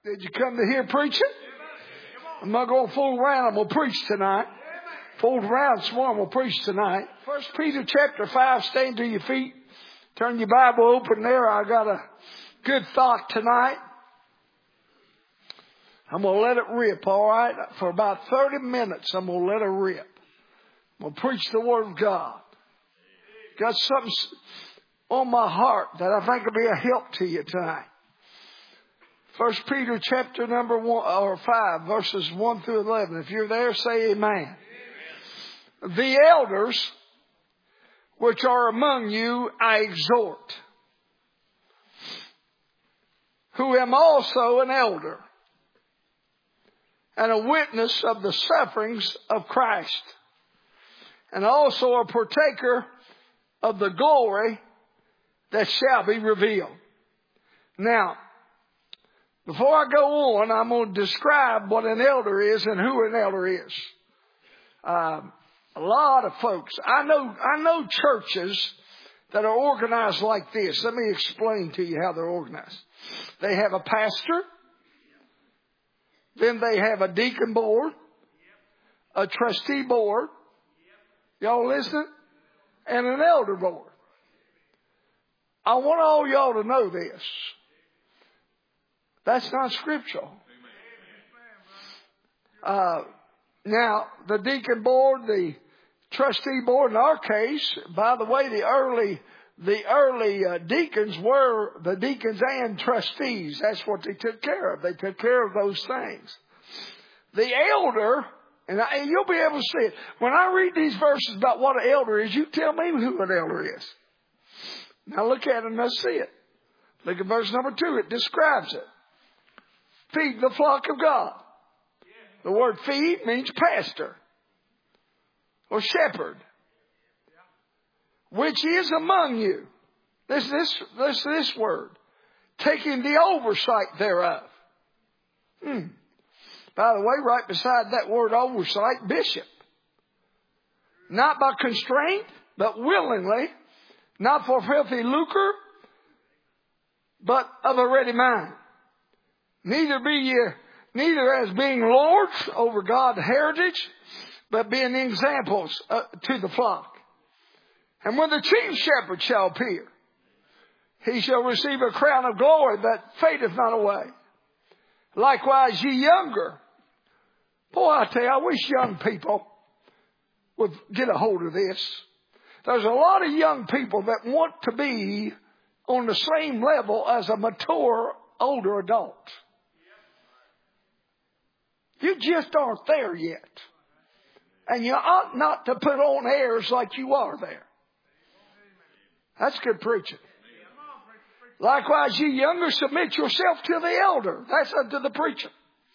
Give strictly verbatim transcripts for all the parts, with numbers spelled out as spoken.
Did you come to hear preaching? I'm not going to fool around. I'm going to preach tonight. Fooled around some more. I'm going to preach tonight. First Peter chapter five. Stand to your feet. Turn your Bible open there. I got a good thought tonight. I'm going to let it rip, all right? For about thirty minutes, I'm going to let it rip. I'm going to preach the Word of God. Got something on my heart that I think will be a help to you tonight. First Peter chapter number one or five, verses one through eleven. If you're there, say amen. Amen. The elders which are among you, I exhort, who am also an elder and a witness of the sufferings of Christ, and also a partaker of the glory that shall be revealed. Now, before I go on, I'm going to describe what an elder is and who an elder is. Um, a lot of folks, I know, I know churches that are organized like this. Let me explain to you how they're organized. They have a pastor, then they have a deacon board, a trustee board. Y'all listening? And an elder board. I want all y'all to know this. That's not scriptural. Uh, now, the deacon board, the trustee board, in our case, by the way, the early the early uh, deacons were the deacons and trustees. That's what they took care of. They took care of those things. The elder, and, I, and you'll be able to see it. When I read these verses about what an elder is, you tell me who an elder is. Now look at it and let's see it. Look at verse number two. It describes it. Feed the flock of God. The word feed means pastor or shepherd, which is among you. This this this this word, taking the oversight thereof. Hmm. By the way, right beside that word oversight, bishop. Not by constraint, but willingly, not for filthy lucre, but of a ready mind. Neither be ye, neither as being lords over God's heritage, but being examples uh, to the flock. And when the chief shepherd shall appear, he shall receive a crown of glory that fadeth not away. Likewise, ye younger. Boy, I tell you, I wish young people would get a hold of this. There's a lot of young people that want to be on the same level as a mature, older adult. You just aren't there yet. And you ought not to put on airs like you are there. That's good preaching. Likewise, ye younger, submit yourself to the elder. That's unto the preacher.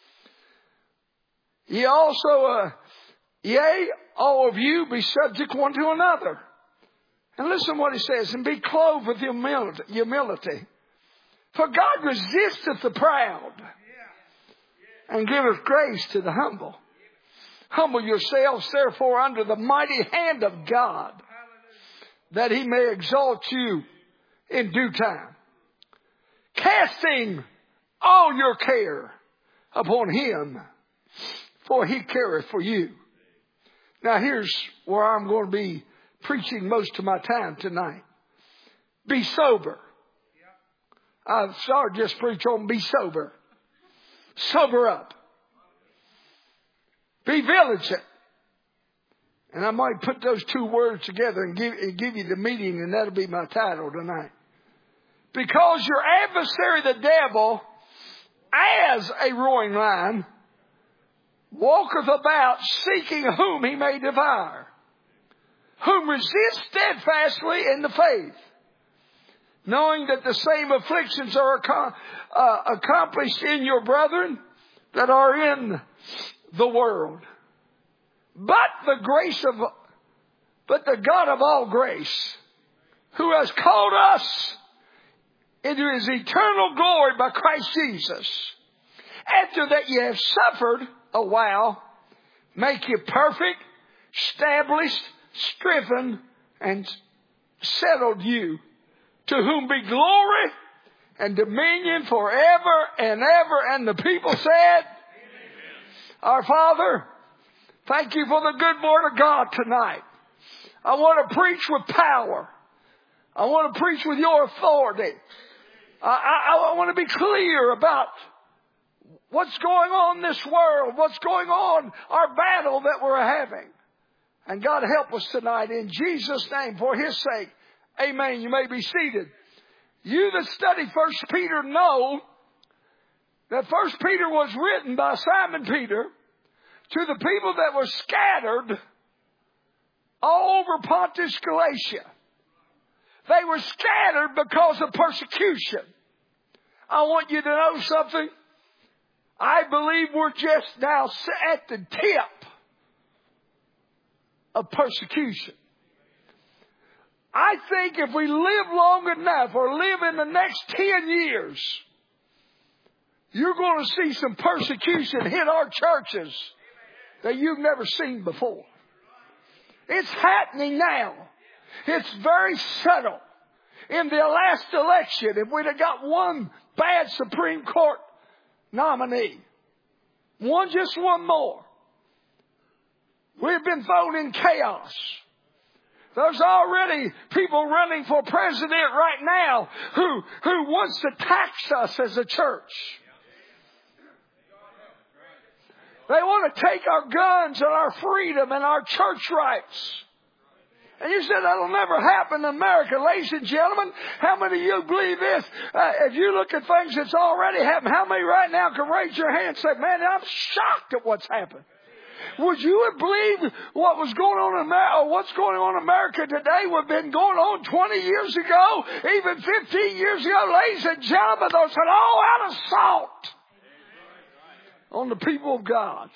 Ye also, uh, yea, all of you be subject one to another. And listen what he says. And be clothed with humility. humility. For God resisteth the proud, and giveth grace to the humble. Humble yourselves, therefore, under the mighty hand of God, that he may exalt you in due time. Casting all your care upon him, for he careth for you. Now here's where I'm going to be preaching most of my time tonight. Be sober. I started just preach on be sober. Sober up. Be vigilant. And I might put those two words together and give, and give you the meaning, and that'll be my title tonight. Because your adversary, the devil, as a roaring lion, walketh about seeking whom he may devour, whom resist steadfastly in the faith, knowing that the same afflictions are uh, accomplished in your brethren that are in the world. But the grace of, but the God of all grace, who has called us into his eternal glory by Christ Jesus, after that ye have suffered a while, make you perfect, established, strengthened, and settled you, to whom be glory and dominion forever and ever. And the people said, Amen. Our Father, thank you for the good word of God tonight. I want to preach with power. I want to preach with your authority. I, I, I want to be clear about what's going on in this world, what's going on, our battle that we're having. And God help us tonight in Jesus' name for His sake. Amen. You may be seated. You that study First Peter know that First Peter was written by Simon Peter to the people that were scattered all over Pontus, Galatia. They were scattered because of persecution. I want you to know something. I believe we're just now at the tip of persecution. I think if we live long enough or live in the next ten years, you're going to see some persecution hit our churches that you've never seen before. It's happening now. It's very subtle. In the last election, if we'd have got one bad Supreme Court nominee, one, just one more, we've been thrown in chaos. There's already people running for president right now who, who wants to tax us as a church. They want to take our guns and our freedom and our church rights. And you said that'll never happen in America. Ladies and gentlemen, how many of you believe this? Uh, if you look at things that's already happened, how many right now can raise your hand and say, man, I'm shocked at what's happened? Would you have believed what was going on in America, or what's going on in America today would have been going on twenty years ago, even fifteen years ago? Ladies and gentlemen, those are all out of salt on the people of God.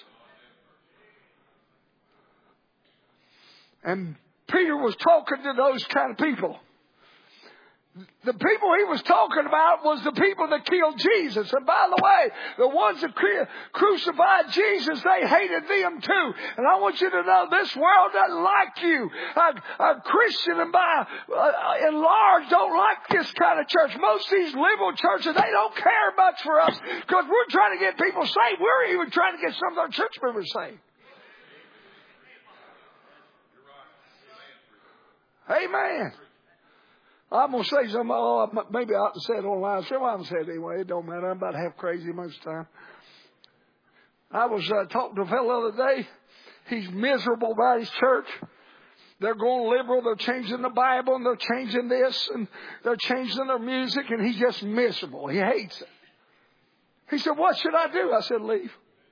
And Peter was talking to those kind of people. The people he was talking about was the people that killed Jesus. And by the way, the ones that crucified Jesus, they hated them too. And I want you to know this world doesn't like you. A, a Christian and by uh, in large don't like this kind of church. Most of these liberal churches, they don't care much for us because we're trying to get people saved. We're even trying to get some of our church members saved. Amen. I'm going to say something. Oh, maybe I ought to say it online. So I'm say it anyway. It don't matter. I'm about half crazy most of the time. I was uh, talking to a fellow the other day. He's miserable about his church. They're going liberal. They're changing the Bible and they're changing this and they're changing their music, and he's just miserable. He hates it. He said, what should I do? I said, leave.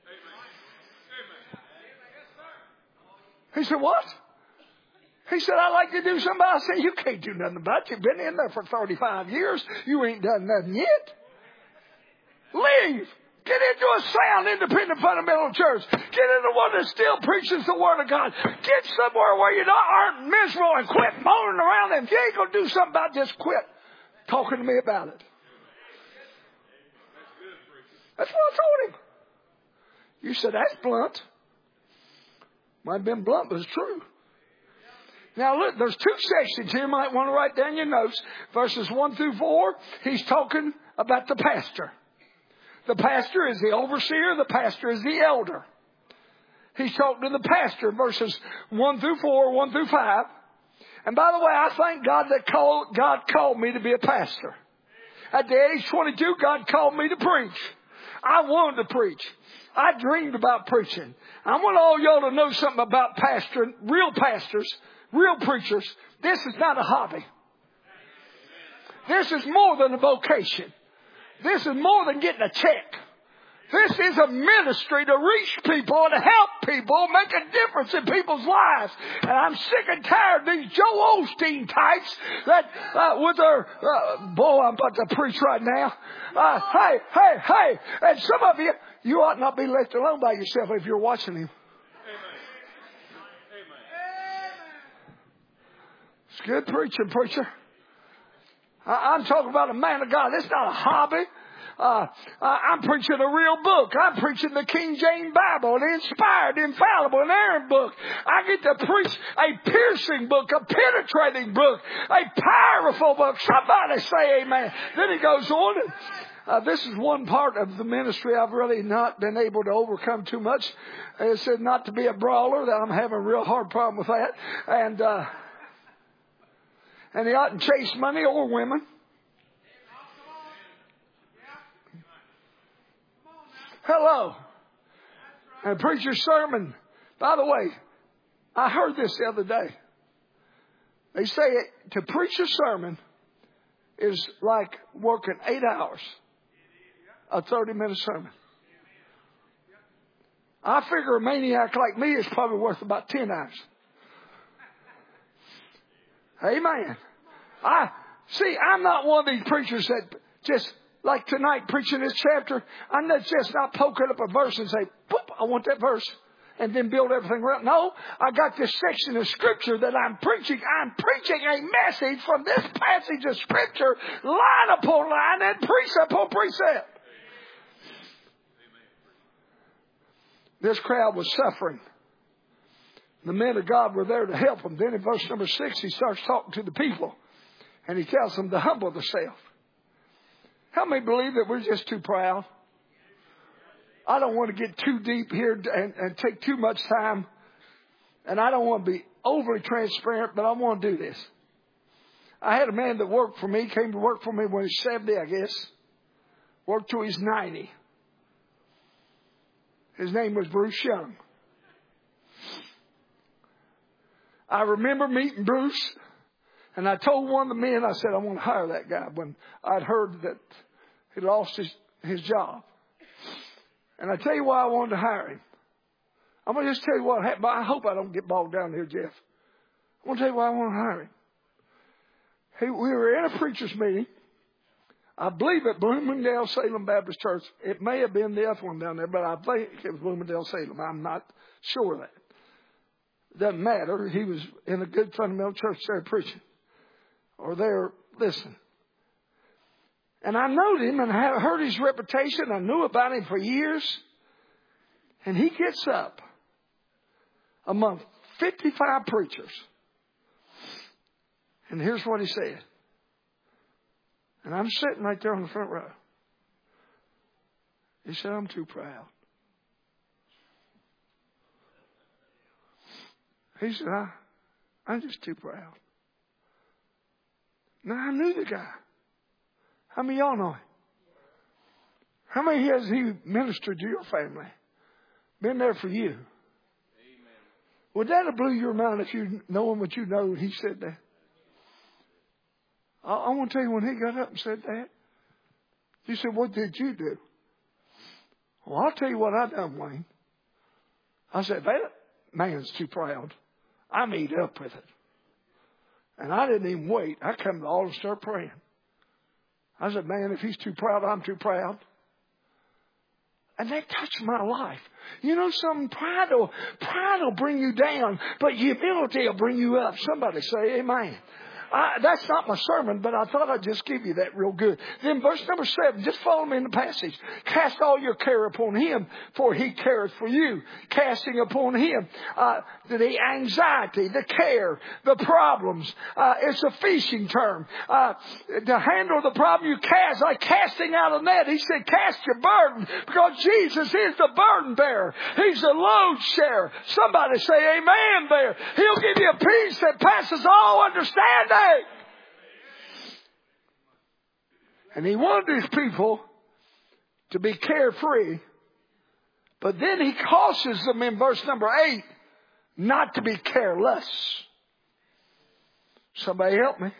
He said, what? He said, I'd like to do something. I said, you can't do nothing about it. You've been in there for thirty-five years. You ain't done nothing yet. Leave. Get into a sound, independent, fundamental church. Get into one that still preaches the Word of God. Get somewhere where you not, aren't miserable and quit moaning around. And if you ain't going to do something about it, just quit talking to me about it. That's what I told him. You said, that's blunt. Might have been blunt, but it's true. Now look, there's two sections here. You might want to write down your notes. Verses one through four, he's talking about the pastor. The pastor is the overseer. The pastor is the elder. He's talking to the pastor, verses one through four, one through five. And by the way, I thank God that called, God called me to be a pastor. At the age twenty-two, God called me to preach. I wanted to preach. I dreamed about preaching. I want all y'all to know something about pastoring, real pastors. Real preachers, this is not a hobby. This is more than a vocation. This is more than getting a check. This is a ministry to reach people and to help people, make a difference in people's lives. And I'm sick and tired of these Joel Osteen types that uh, with their, uh, boy, I'm about to preach right now. Uh, hey, hey, hey. And some of you, you ought not be left alone by yourself if you're watching him. It's good preaching, preacher. I, I'm talking about a man of God. It's not a hobby. Uh, uh, I'm preaching a real book. I'm preaching the King James Bible, the inspired, infallible, inerrant book. I get to preach a piercing book, a penetrating book, a powerful book. Somebody say amen. Then he goes on. And, uh, this is one part of the ministry I've really not been able to overcome too much. It said not to be a brawler. That I'm having a real hard problem with that. And, uh, and he oughtn't chase money or women. Hello. And preach your sermon. By the way, I heard this the other day. They say it, to preach a sermon is like working eight hours, a thirty-minute sermon. I figure a maniac like me is probably worth about ten hours. Amen. I see, I'm not one of these preachers that just, like tonight, preaching this chapter, I'm not just not poking up a verse and say, boop, I want that verse, and then build everything around. No, I got this section of Scripture that I'm preaching. I'm preaching a message from this passage of Scripture, line upon line and precept upon precept. This crowd was suffering. The men of God were there to help them. Then in verse number six, he starts talking to the people, and he tells them to humble themselves. How many believe that we're just too proud? I don't want to get too deep here and, and take too much time. And I don't want to be overly transparent, but I want to do this. I had a man that worked for me, came to work for me when he was seventy, I guess. Worked till he's ninety. His name was Bruce Young. I remember meeting Bruce, and I told one of the men, I said, I want to hire that guy when I'd heard that he lost his, his job. And I tell you why I wanted to hire him. I'm going to just tell you what happened. I hope I don't get bogged down here, Jeff. I'm going to tell you why I want to hire him. He, we were in a preacher's meeting. I believe at Bloomingdale Salem Baptist Church. It may have been the other one down there, but I think it was Bloomingdale Salem. I'm not sure of that. Doesn't matter. He was in a good fundamental church there preaching. Or there, listen. And I knowed him and I heard his reputation. I knew about him for years. And he gets up among fifty-five preachers. And here's what he said. And I'm sitting right there on the front row. He said, I'm too proud. He said, I, I'm just too proud. Now, I knew the guy. How many of y'all know him? How many has he ministered to your family? Been there for you? Amen. Would that have blew your mind if you know him, but you know he said that? I, I want to tell you, when he got up and said that, you said, what did you do? Well, I'll tell you what I done, Wayne. I said, that man's too proud. I'm eat up with it. And I didn't even wait. I come to the altar and start praying. I said, man, if he's too proud, I'm too proud. And that touched my life. You know something? Pride will, pride will bring you down, but humility will bring you up. Somebody say amen. I, that's not my sermon, but I thought I'd just give you that real good. Then verse number seven, just follow me in the passage. Cast all your care upon him, for he careth for you. Casting upon him uh, the anxiety, the care, the problems. Uh, it's a fishing term. Uh, to handle the problem you cast, like casting out a net. He said, cast your burden, because Jesus is the burden bearer. He's the load sharer. Somebody say amen there. He'll give you a peace that passes all understanding. And he wanted his people to be carefree. But then he cautions them in verse number eight not to be careless. Somebody help me.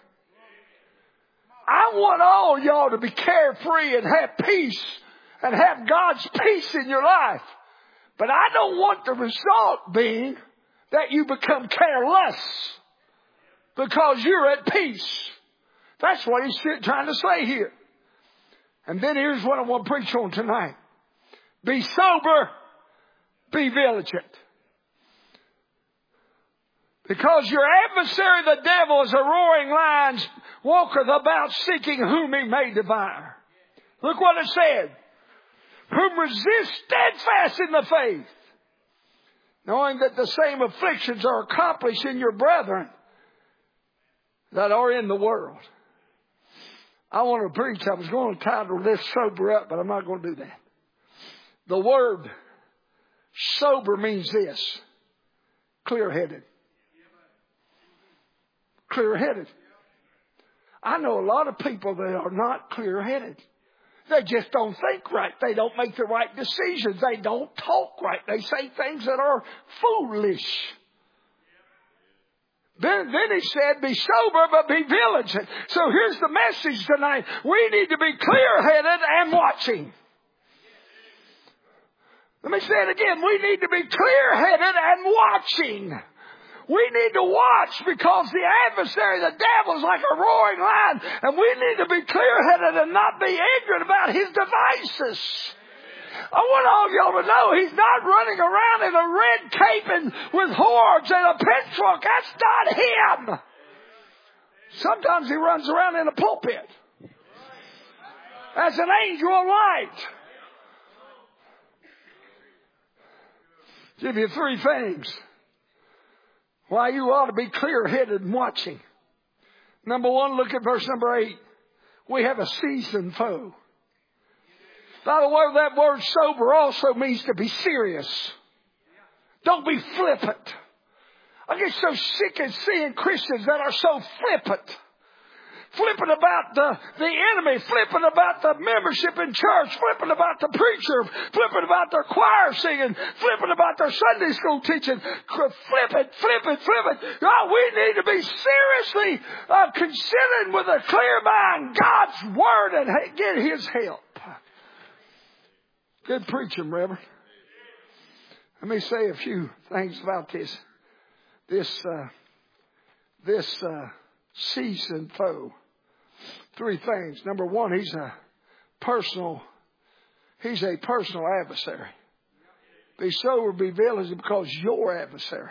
I want all y'all to be carefree and have peace and have God's peace in your life. But I don't want the result being that you become careless because you're at peace. That's what he's trying to say here. And then here's what I want to preach on tonight. Be sober, be vigilant. Because your adversary, the devil, is a roaring lion, walketh about seeking whom he may devour. Look what it said. Whom resist steadfast in the faith, knowing that the same afflictions are accomplished in your brethren that are in the world. I want to preach. I was going to title this Sober Up, but I'm not going to do that. The word sober means this. Clear-headed. Clear-headed. I know a lot of people that are not clear-headed. They just don't think right. They don't make the right decisions. They don't talk right. They say things that are foolish. Then, then he said, be sober, but be vigilant. So here's the message tonight. We need to be clear-headed and watching. Let me say it again. We need to be clear-headed and watching. We need to watch because the adversary, the devil, is like a roaring lion. And we need to be clear-headed and not be ignorant about his devices. I want all y'all to know he's not running around in a red cape and with hordes and a pit truck. That's not him. Sometimes he runs around in a pulpit as an angel of light. Give you three things why you ought to be clear-headed and watching. Number one, look at verse number eight. We have a seasoned foe. By the way, that word sober also means to be serious. Don't be flippant. I get so sick of seeing Christians that are so flippant. Flipping about the, the enemy, flipping about the membership in church, flipping about the preacher, flipping about their choir singing, flipping about their Sunday school teaching, flipping, flipping, flipping. Oh, we need to be seriously uh, considering with a clear mind God's Word and get His help. Good preaching, Reverend. Let me say a few things about this. This, uh, this, uh, seasoned foe. Three things. Number one, he's a personal, he's a personal adversary. Be sober, be vigilant because your adversary.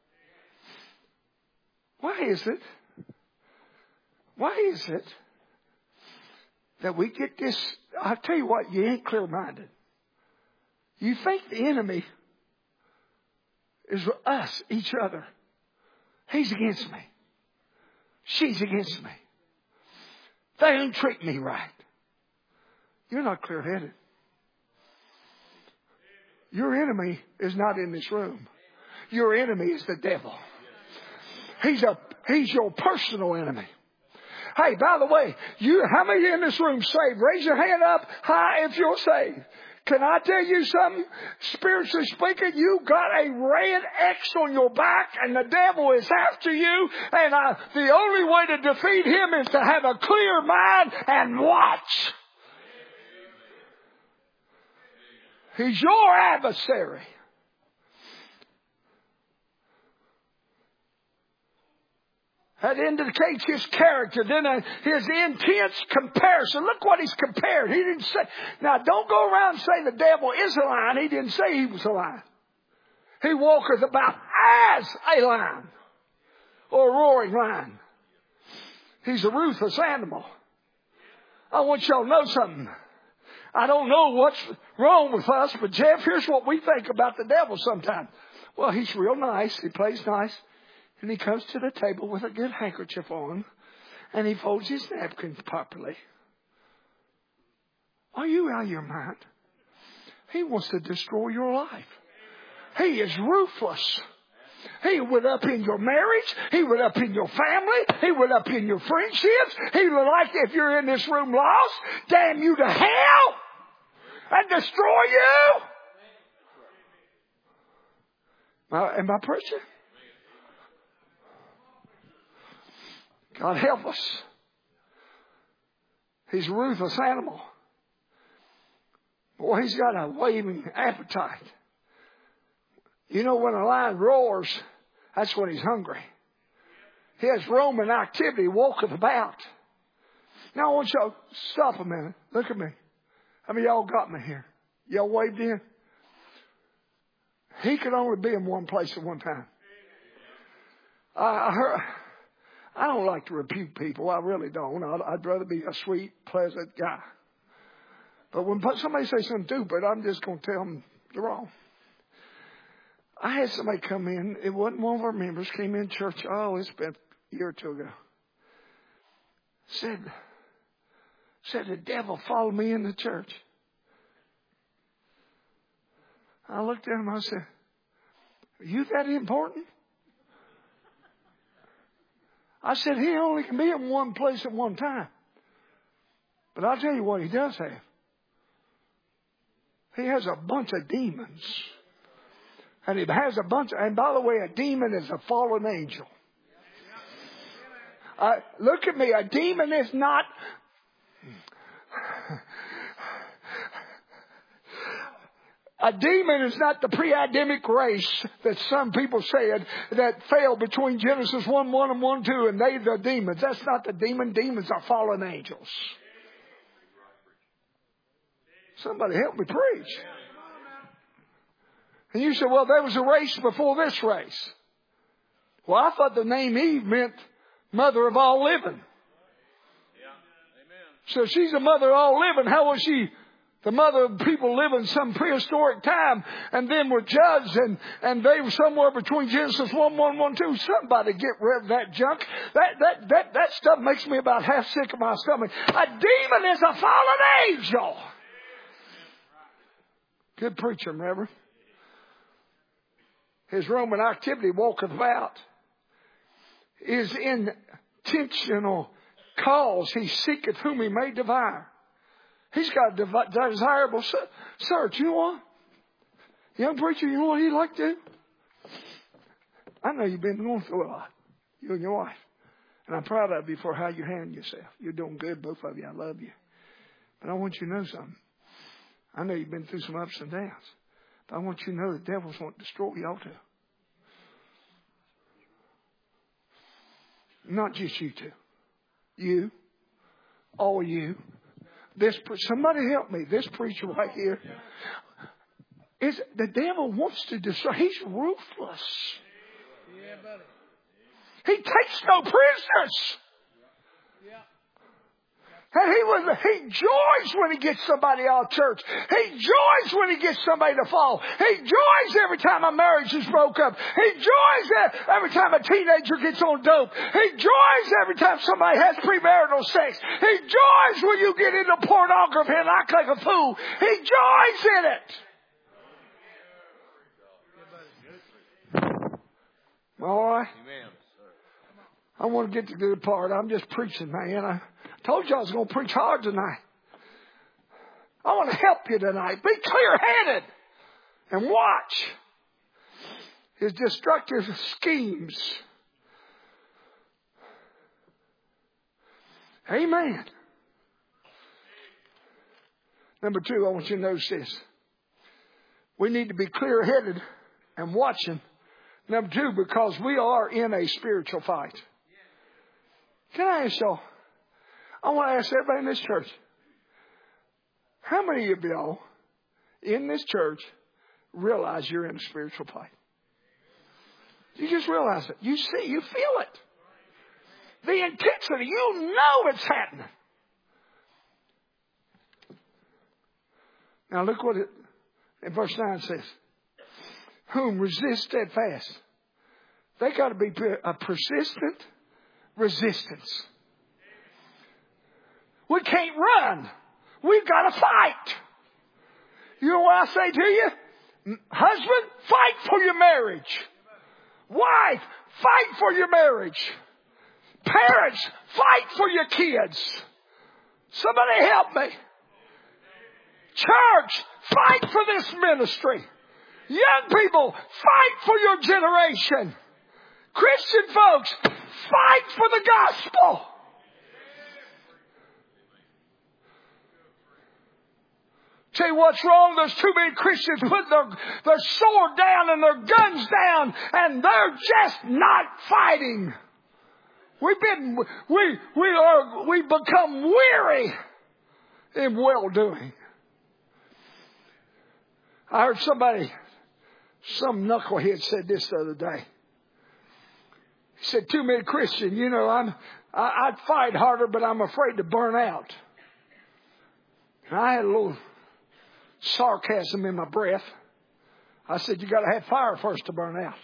Why is it? Why is it that we get this? I'll tell you what, you ain't clear-minded. You think the enemy is us, each other. He's against me. She's against me. They don't treat me right. You're not clear-headed. Your enemy is not in this room. Your enemy is the devil. He's a he's your personal enemy. Hey, by the way, you how many in this room saved? Raise your hand up high if you're saved. Can I tell you something? Spiritually speaking, you got a red X on your back and the devil is after you. And uh, the only way to defeat him is to have a clear mind and watch. He's your adversary. That indicates his character. Then uh, his intense comparison. Look what he's compared. He didn't say. Now, don't go around and say the devil is a lion. He didn't say he was a lion. He walketh about as a lion or a roaring lion. He's a ruthless animal. I want y'all to know something. I don't know what's wrong with us, but Jeff, here's what we think about the devil sometimes. Well, he's real nice. He plays nice. And he comes to the table with a good handkerchief on. And he folds his napkins properly. Are you out of your mind? He wants to destroy your life. He is ruthless. He would up in your marriage. He would up in your family. He would up in your friendships. He would like, if you're in this room lost, damn you to hell and destroy you. Uh, am I preaching? God help us. He's a ruthless animal. Boy, he's got a waving appetite. You know, when a lion roars, that's when he's hungry. He has roaming activity, walketh about. Now, I want y'all to stop a minute. Look at me. How many of y'all got me here? Y'all waved in? He could only be in one place at one time. I heard... I don't like to rebuke people. I really don't. I'd, I'd rather be a sweet, pleasant guy. But when somebody says something stupid, I'm just going to tell them they're wrong. I had somebody come in. It wasn't one of our members. Came in church. Oh, it's been a year or two ago. Said, said the devil followed me in the church. I looked at him. I said, are you that important? I said, he only can be in one place at one time. But I'll tell you what he does have. He has a bunch of demons. And he has a bunch of, and by the way, a demon is a fallen angel. Uh, look at me. A demon is not... A demon is not the pre-Adamic race that some people said that fell between Genesis one one and one two, and they the demons. That's not the demon. Demons are fallen angels. Somebody help me preach. And you said, well, there was a race before this race. Well, I thought the name Eve meant mother of all living. So she's the mother of all living. How was she the mother of people living some prehistoric time and then were judged and, and they were somewhere between Genesis one one, one two. Somebody get rid of that junk. That, that, that, that stuff makes me about half sick of my stomach. A demon is a fallen angel. Good preacher, remember? His Roman activity walketh about is intentional cause. He seeketh whom he may devour. He's got a devi- desirable search. You know what? Young preacher, you know what he'd like to do? I know you've been going through a lot. You and your wife. And I'm proud of you for how you handle yourself. You're doing good, both of you. I love you. But I want you to know something. I know you've been through some ups and downs. But I want you to know the devils won't destroy you all too. Not just you two. You. All you. This somebody help me. This preacher right here. Is the devil wants to destroy. He's ruthless. He takes no prisoners. And he was, he joys when he gets somebody out of church. He joys when he gets somebody to fall. He joys every time a marriage is broke up. He joys every time a teenager gets on dope. He joys every time somebody has premarital sex. He joys when you get into pornography and act like a fool. He joys in it. All right. I want to get to the good part. I'm just preaching, man. I told you I was going to preach hard tonight. I want to help you tonight. Be clear-headed and watch his destructive schemes. Amen. Number two, I want you to notice this. We need to be clear-headed and watching. Number two, because we are in a spiritual fight. Can I ask y'all? I want to ask everybody in this church. How many of y'all in this church realize you're in a spiritual fight? You just realize it. You see, you feel it. The intensity. You know it's happening. Now look what it in verse nine says. Whom resist steadfast. They got to be a persistent resistance. We can't run. We've got to fight. You know what I say to you? Husband, fight for your marriage. Wife, fight for your marriage. Parents, fight for your kids. Somebody help me. Church, fight for this ministry. Young people, fight for your generation. Christian folks, fight for the gospel. Tell you what's wrong, there's too many Christians putting their, their sword down and their guns down, and they're just not fighting. We've been, we, we are, we become weary in well-doing. I heard somebody, some knucklehead said this the other day. He said, too many Christians, you know, I'm, I, I'd fight harder, but I'm afraid to burn out. And I had a little sarcasm in my breath. I said, you got to have fire first to burn out.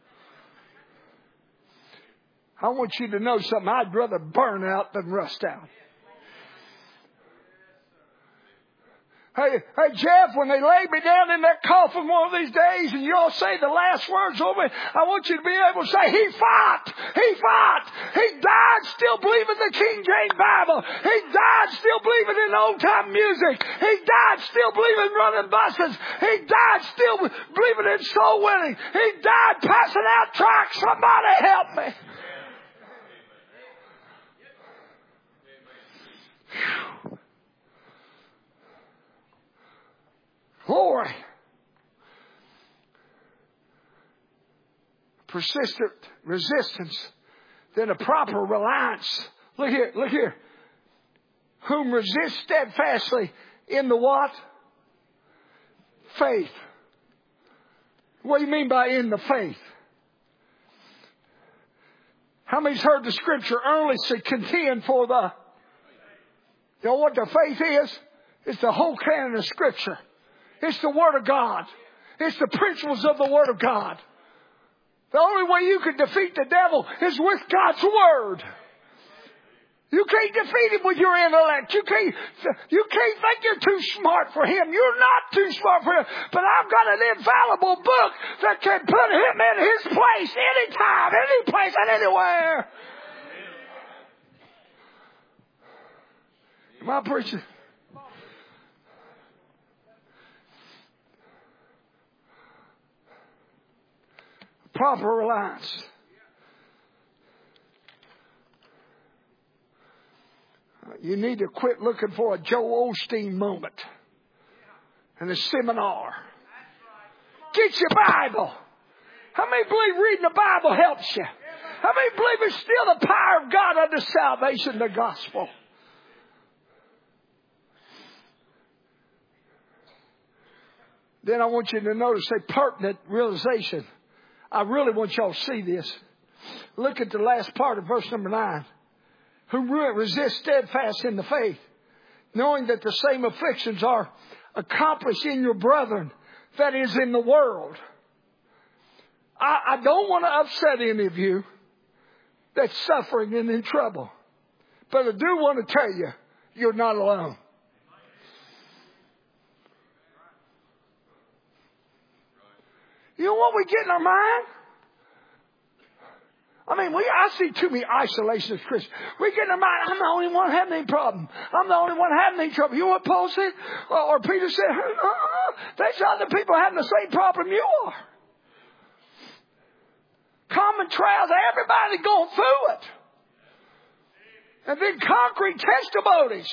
I want you to know something. I'd rather burn out than rust out. Hey, hey, Jeff, when they lay me down in that coffin one of these days and you all say the last words over me, I want you to be able to say, he fought, he fought, he died still believing the King James Bible. He died still believing in old time music. He died still believing in running buses. He died still believing in soul winning. He died passing out tracts. Somebody help me. Whew. Glory. Persistent resistance, then a proper reliance. Look here, look here. Whom resist steadfastly in the what? Faith. What do you mean by in the faith? How many's heard the scripture earnestly contend for the... You know what the faith is? It's the whole canon of scripture. It's the Word of God. It's the principles of the Word of God. The only way you can defeat the devil is with God's Word. You can't defeat him with your intellect. You can't, you can't think you're too smart for him. You're not too smart for him. But I've got an infallible book that can put him in his place anytime, any place, and anywhere. Am I preaching? Proper reliance. You need to quit looking for a Joel Osteen moment and a seminar. Get your Bible. How many believe reading the Bible helps you? How many believe it's still the power of God unto salvation, the gospel? Then I want you to notice a pertinent realization. I really want y'all to see this. Look at the last part of verse number nine. Who resist steadfast in the faith, knowing that the same afflictions are accomplished in your brethren that is in the world. I, I don't want to upset any of you that's suffering and in trouble. But I do want to tell you, you're not alone. You know what we get in our mind? I mean, we, I see too many isolationist Christians. We get in our mind, I'm the only one having any problem. I'm the only one having any trouble. You know what Paul said? Or, or Peter said, uh-uh, there's other people having the same problem you are. Common trials, everybody going through it. And then concrete testimonies.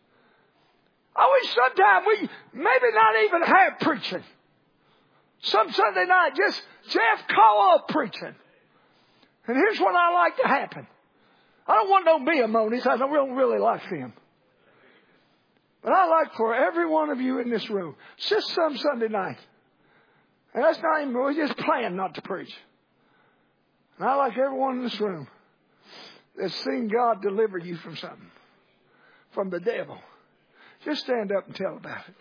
I wish sometime we maybe not even have preaching. Some Sunday night, just Jeff call off preaching. And here's what I like to happen. I don't want no memories. I don't really, really like them. But I like for every one of you in this room, just some Sunday night. And that's not even, we just plan not to preach. And I like everyone in this room that's seen God deliver you from something, from the devil. Just stand up and tell about it.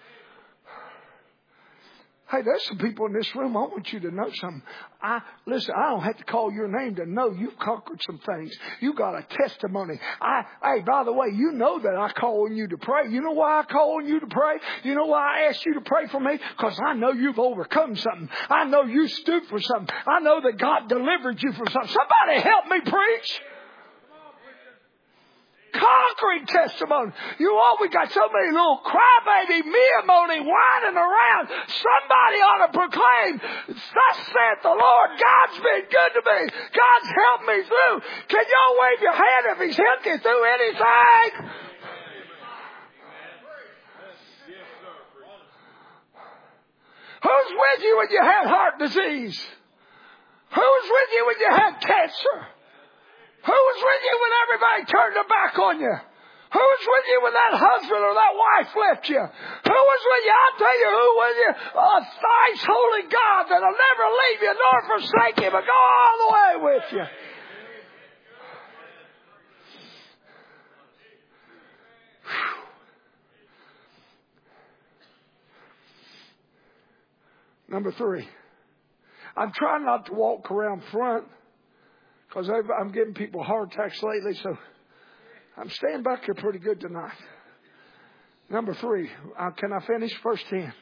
Hey, there's some people in this room. I want you to know something. I listen. I don't have to call your name to know you've conquered some things. You got a testimony. I, hey, by the way, you know that I call on you to pray. You know why I call on you to pray? You know why I asked you to pray for me? Because I know you've overcome something. I know you stood for something. I know that God delivered you from something. Somebody help me preach. Conquering testimony. You know, we got so many little crybaby memory whining around. Somebody ought to proclaim, thus saith the Lord, God's been good to me. God's helped me through. Can y'all wave your hand if He's helped you through anything? Who's with you when you have heart disease? Who's with you when you have cancer? Who was with you when everybody turned their back on you? Who was with you when that husband or that wife left you? Who was with you? I'll tell you who was you. A thrice holy God that'll never leave you nor forsake you, but go all the way with you. Number three. I'm trying not to walk around front because I'm giving people heart attacks lately, so I'm staying back here pretty good tonight. Number three. Uh, can I finish? Verse ten.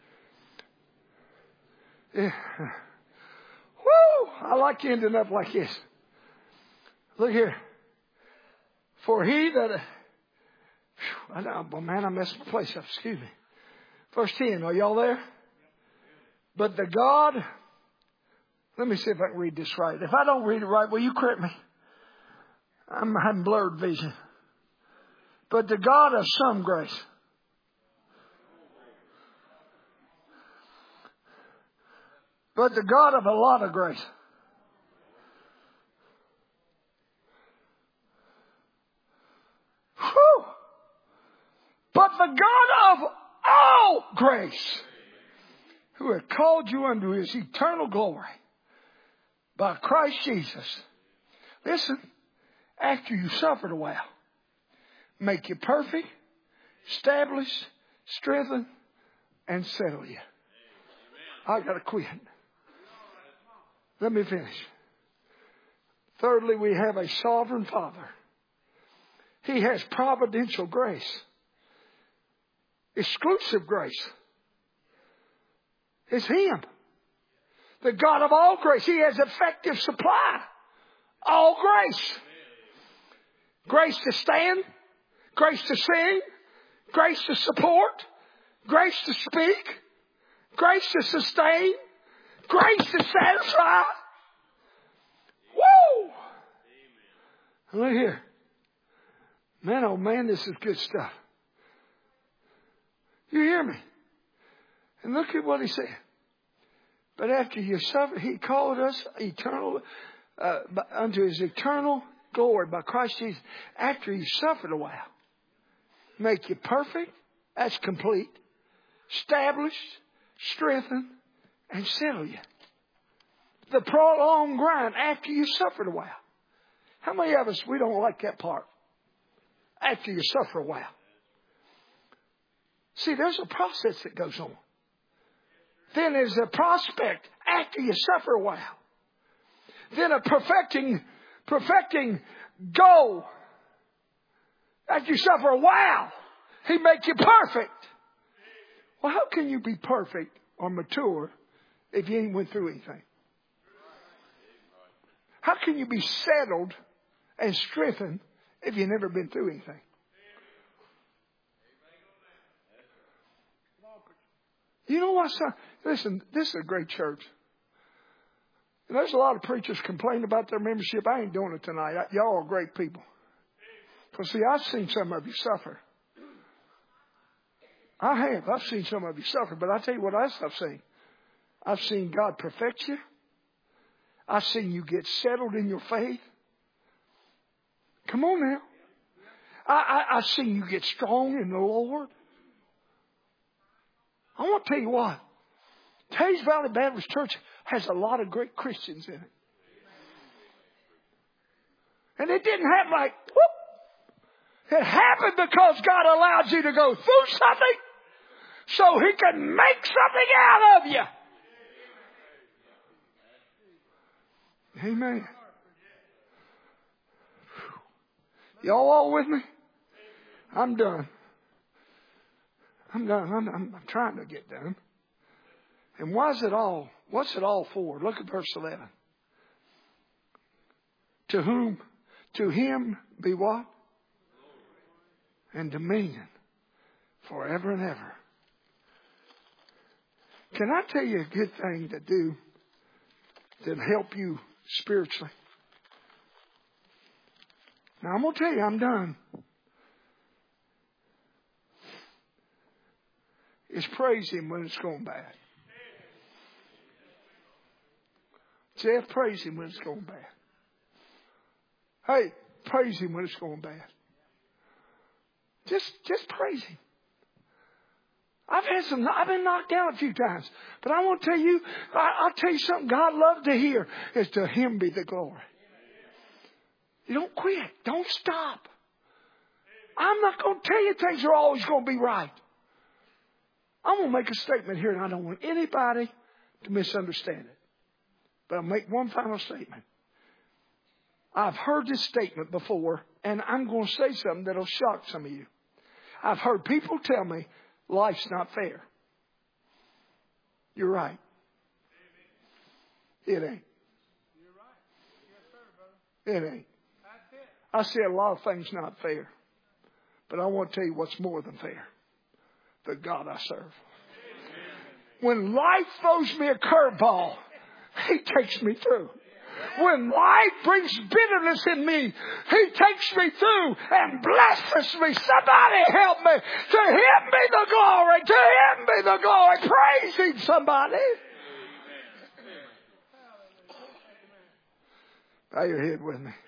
Yeah. Woo! I like ending up like this. Look here. For he that... Whew, I know, but man, I messed my place up. Excuse me. Verse ten. Are y'all there? But the God... Let me see if I can read this right. If I don't read it right, will you correct me? I'm having blurred vision. But the God of some grace. But the God of a lot of grace. Whew. But the God of all grace, who hath called you unto his eternal glory by Christ Jesus. Listen, after you suffered a while, make you perfect, establish, strengthen, and settle you. I got to quit. Let me finish. Thirdly, we have a sovereign Father. He has providential grace. Exclusive grace. It's Him. The God of all grace. He has effective supply. All grace. Grace to stand. Grace to sing. Grace to support. Grace to speak. Grace to sustain. Grace to satisfy. Woo! Look here. Man, oh man, this is good stuff. You hear me? And look at what he said. But after you suffer, he called us eternal, uh, unto his eternal glory by Christ Jesus. After you suffered a while, make you perfect. That's complete. Established, strengthen, and settle you. The prolonged grind after you suffered a while. How many of us, we don't like that part? After you suffer a while. See, there's a process that goes on. Then there's a prospect after you suffer a while. Then a perfecting, perfecting goal. After you suffer a while, He make you perfect. Well, how can you be perfect or mature if you ain't went through anything? How can you be settled and strengthened if you've never been through anything? You know what, son? Listen, this is a great church. And there's a lot of preachers complaining about their membership. I ain't doing it tonight. Y'all are great people. Because, see, I've seen some of you suffer. I have. I've seen some of you suffer. But I tell you what else I've seen. I've seen God perfect you. I've seen you get settled in your faith. Come on now. I, I, I've seen you get strong in the Lord. I want to tell you what. Tays Valley Baptist Church has a lot of great Christians in it. And it didn't happen like, whoop. It happened because God allowed you to go through something so He can make something out of you. Amen. Y'all all with me? I'm done. I'm done. I'm, I'm, I'm trying to get done. And why is it all? What's it all for? Look at verse eleven. To whom? To Him be what? And dominion forever and ever. Can I tell you a good thing to do that help you spiritually? Now I'm going to tell you, I'm done. Is praise Him when it's going bad. Jeff, praise Him when it's going bad. Hey, praise Him when it's going bad. Just, just praise Him. I've had some, I've been knocked down a few times. But I want to tell you, I, I'll tell you something God loves to hear is to Him be the glory. You don't quit. Don't stop. I'm not going to tell you things are always going to be right. I'm going to make a statement here, and I don't want anybody to misunderstand it. But I'll make one final statement. I've heard this statement before, and I'm going to say something that'll shock some of you. I've heard people tell me life's not fair. You're right. It ain't. It ain't. I see a lot of things not fair. But I want to tell you what's more than fair. The God I serve. When life throws me a curveball, He takes me through. When life brings bitterness in me, He takes me through and blesses me. Somebody help me. To Him be the glory. To Him be the glory. Praise Him, somebody. Bow your head with me.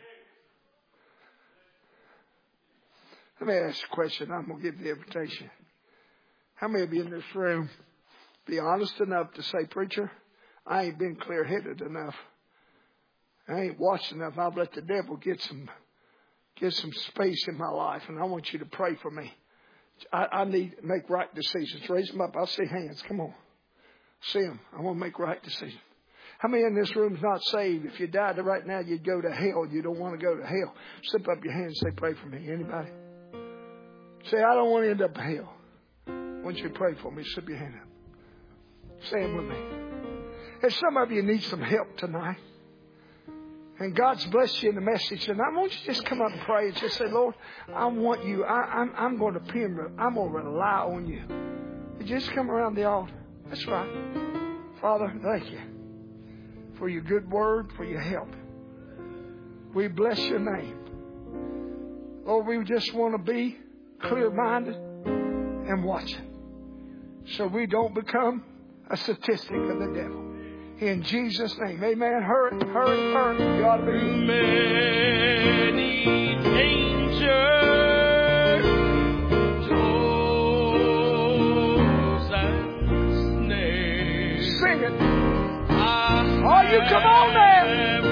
Let me ask you a question. I'm going to give the invitation. How many of you in this room be honest enough to say, preacher, I ain't been clear-headed enough. I ain't watched enough. I've let the devil get some get some space in my life, and I want you to pray for me. I, I need to make right decisions. Raise them up. I'll see hands. Come on. See them. I want to make right decisions. How many in this room is not saved? If you died right now, you'd go to hell. You don't want to go to hell. Slip up your hand and say, pray for me. Anybody? Say, I don't want to end up in hell. I want you to pray for me. Slip your hand up. Say it with me. If some of you need some help tonight, and God's blessed you in the message, and I want you to just come up and pray and just say, Lord, I want you. I, I'm, I'm going to pin, I'm going to rely on you. You just come around the altar. That's right. Father, thank you for your good word, for your help. We bless your name. Lord, we just want to be clear-minded and watching, so we don't become a statistic of the devil. In Jesus' name, amen. Hurry, hurry, hurry. You ought to be. Many dangers, toils and snares. Sing it. I Oh, you come on now.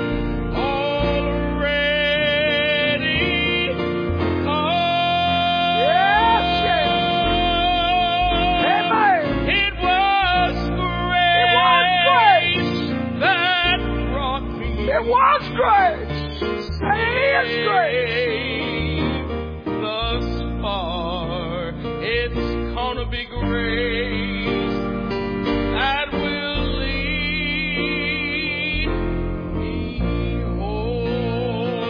It was grace. And it is grace. Thus far, it's gonna be grace that will lead me home.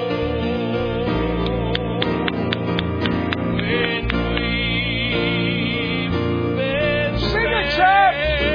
When we've been sing it, church.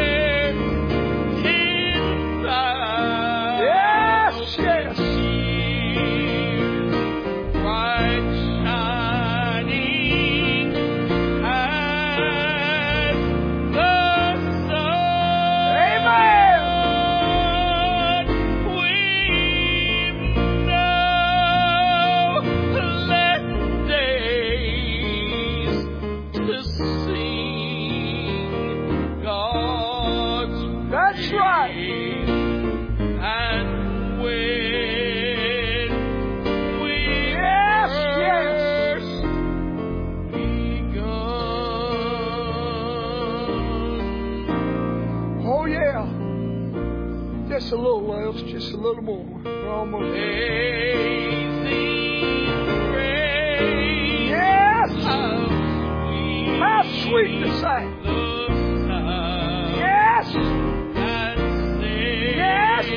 Just a little else, just a little more. We're almost there. Yes! How sweet to sing. Yes! Yes!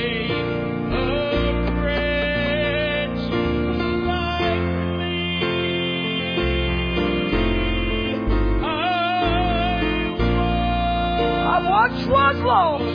I once was lost.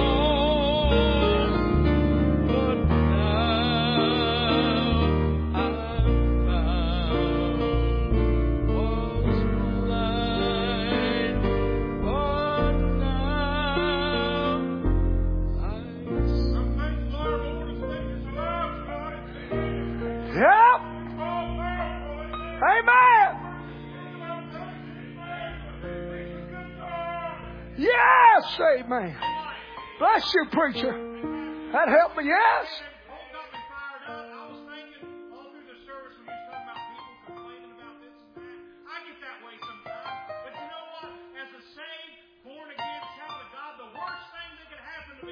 Yes, amen. Bless you, preacher. That helped me, yes. I was thinking all through the service when you was talking about people complaining about this and that. I get that way sometimes. But you know what? As a saved, born again child of God, the worst thing that can happen to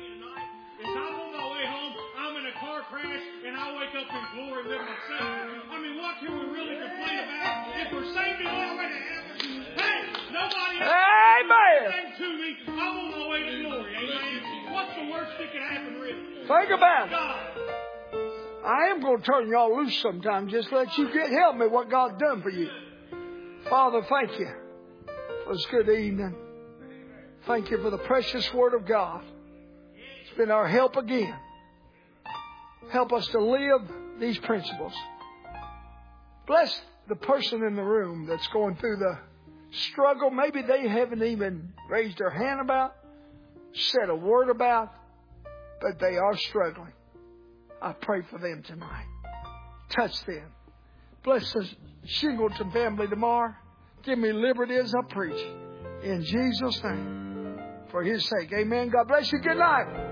wake up in glory with my sin. I mean, what can we really complain about? If we're saved and already heaven, hey, nobody else Amen. can to me. I'm on my way to glory. Amen. What's the worst that can happen, really? Think about it. God. I am going to turn y'all loose sometime. Just let you get help me what God's done for you. Father, thank you for this good evening. Thank you for the precious Word of God. It's been our help again. Help us to live these principles. Bless the person in the room that's going through the struggle. Maybe they haven't even raised their hand about, said a word about, but they are struggling. I pray for them tonight. Touch them. Bless the Shingleton family tomorrow. Give me liberty as I preach. In Jesus' name. For His sake. Amen. God bless you. Good night.